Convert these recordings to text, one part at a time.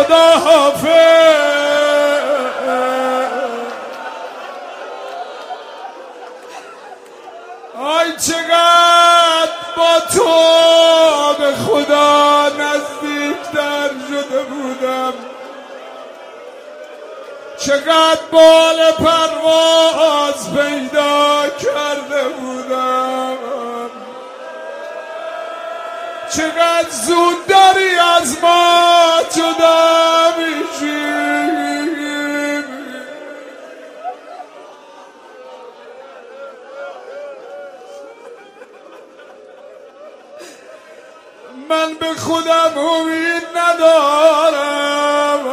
خدا حافظ. آی چقدر با تو به خدا نزدیکتر شده بودم، چقدر بال پرواز پیدا کرده بودم، چقدر زود داری از ما جدا میشی. من به خودم امید ندارم،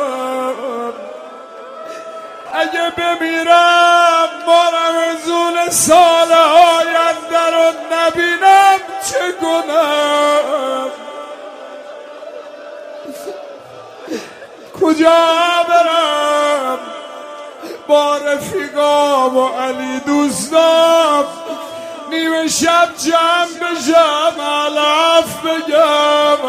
اگه بمیرم رمضان سال آینده رو نبینم چه گناه، کجا برم با رفیقام و علی دوستام نیمه شب جمع بشم علف بگم.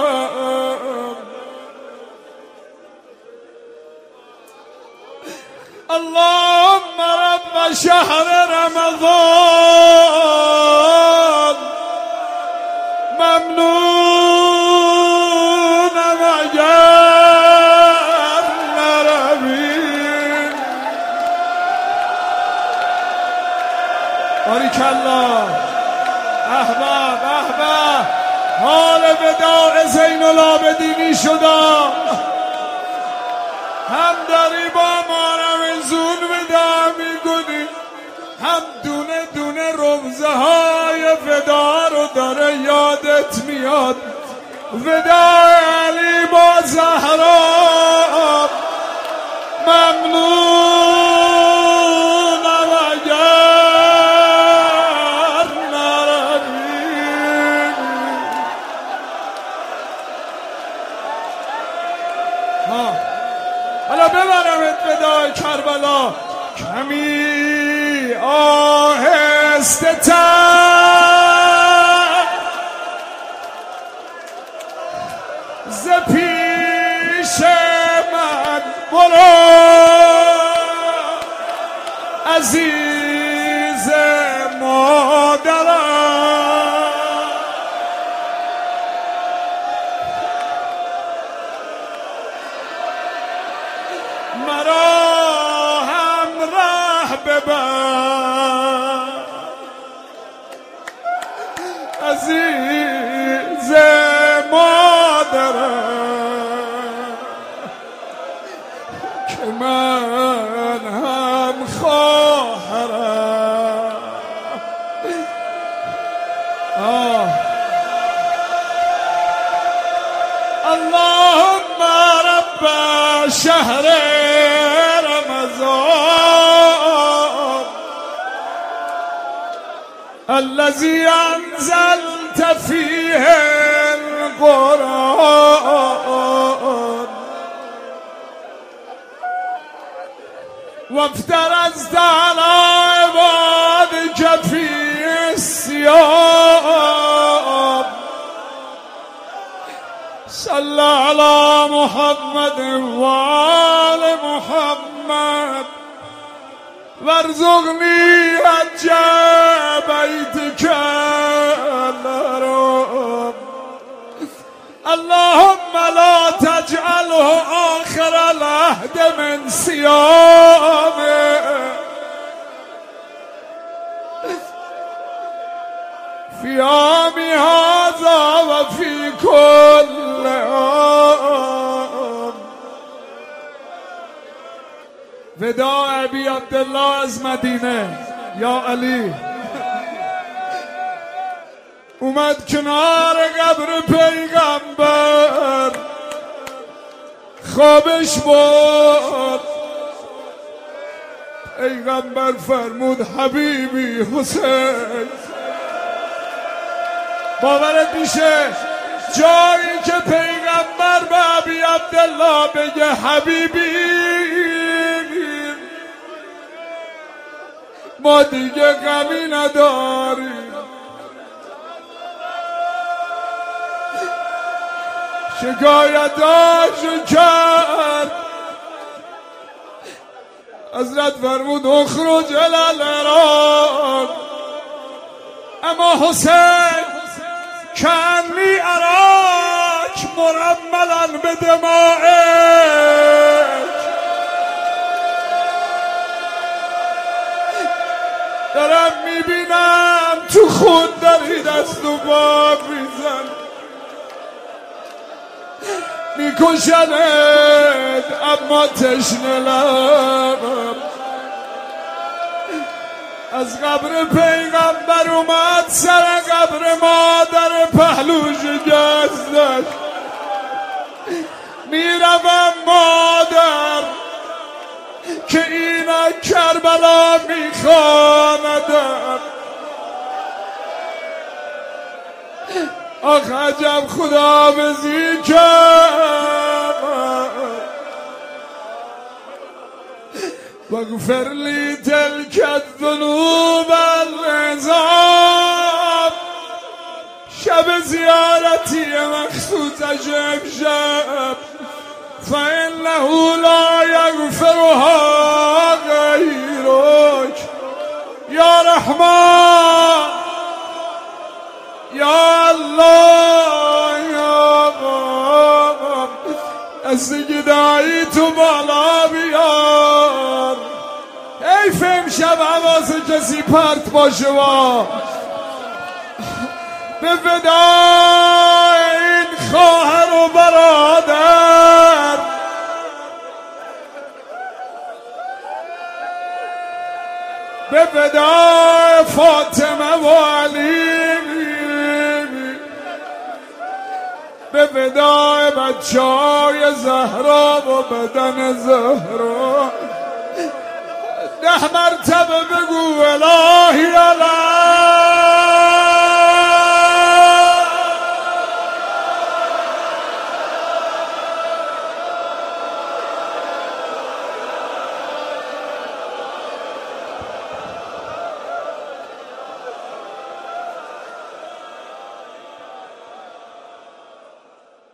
اللهم رب شهر رمضان ممنونم اگر نروی. باریکالله. احباب احباب حال وداع زین العابدینی شدا، هم داری با ما رمضان ودا میکنی، هم دونه دونه روزه های ودا رو داره یادت میاد. ودا علی با زهرا ممنونم اگر نروی. حالا ببرمت ودای کربلا، کمی آهسته تر ز پیش من برو عزیز مادرم. مرا هم ره ببر عزیز مادرم، که من هم خواهرم. اللهم رب شهر رمضان الذي أنزلت فيه القرآن وافترضت على عبادك فيه الصيام. صل على محمد وآل محمد وارزقني حج بيتك الحرام. اللهم لا تجعله آخر العهد من صيامه في عام هذا وفي كل عام. وداع ابی عبدالله از مدینه یا علی اومد کنار قبر پیغمبر، خوابش برد. پیغمبر فرمود حبیبی حسین. باورت میشه جایی که پیغمبر به ابی عبدالله بگه حبیبی، ما دیگه غمی نداریم. شکایتاش کرد. حضرت فرمود اخرج الی العراق، اما حسین کانی اراک مرملا به دمائک، دارم میبینم تو خون داری دست و پا میزن، میکشنت اما تشنه لبم. از قبر پیغمبر اومد سر قبر مادر پهلوش گزدش، میروم مادر که اینک کربلا میخواندم. آخ عجب خداحافظی کرد. واغفر لی تلک الذنوب العظام، شب زیارتی مخصوصش امشب، فانه لا یغفرها غیرک یا رحمان یا الله یا غفور. دستی گدایی تو بالا بیار، حیف امشب حواس کسی پرت باشه. با به فدای این خواهر و برادر، به فدای فاطمه و علی، به فدای بچه‌های زهرا و بدن زهرا، 10 مرتبه بگو الهی الهی